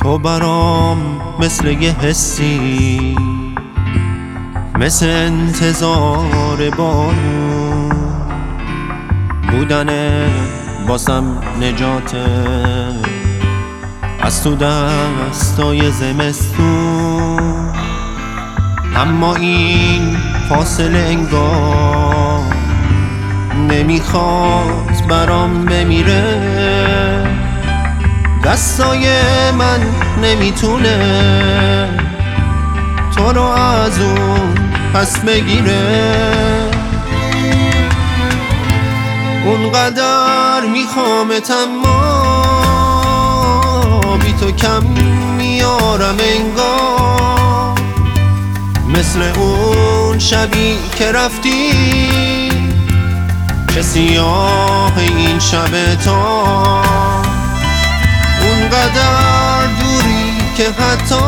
تو برام مثل یه حسی، مثل انتظار بارون بودن باسم نجاته از تو دستای زمستون. اما این فاصله انگار نمیخواد برام بمیره، دستای من نمیتونه تو رو از اون پس بگیره. اونقدر میخوامت اما بی تو کم میارم انگار، مثل اون شبی که رفتی که سیاه این شب تا، اونقدر دوری که حتی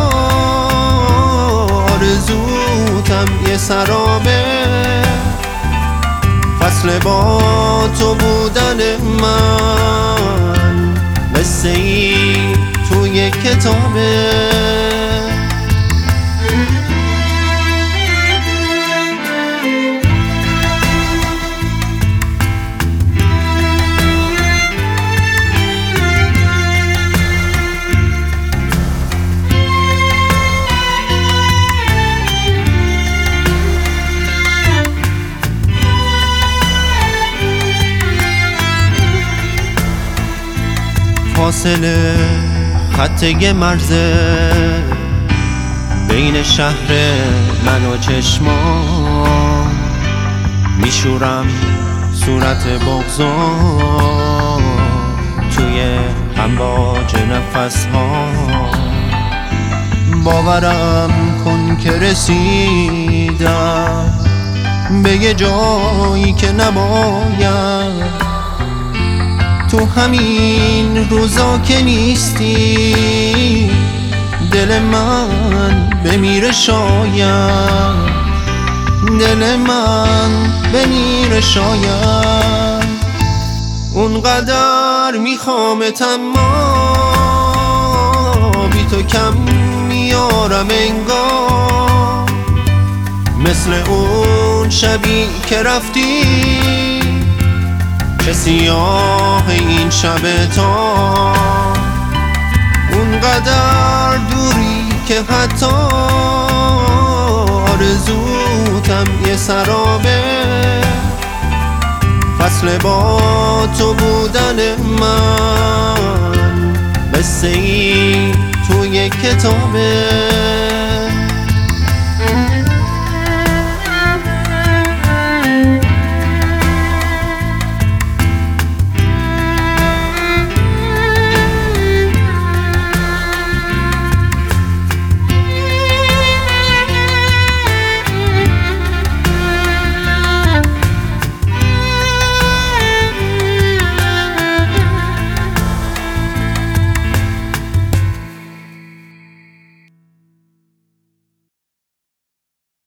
آرزوتم یه سرابه. فصل با تو بودن من قصه ای توی کتابه. فاصله خط یه مرزه بین شهر من و چشمان، میشورم صورت بغضان توی امواج نفس ها. باورم کن که رسیدم به یه جایی که نباید، تو همین روزا که نیستی دل من بمیره شاید، دل من بمیره شاید. اونقدر میخوامت اما بی تو کم میارم انگار، مثل اون شبی که رفتی که سیاه این شب تا، اونقدر دوری که حتی آرزوتم یه سرابه. فصل با تو بودن من قصه ای توی کتابه.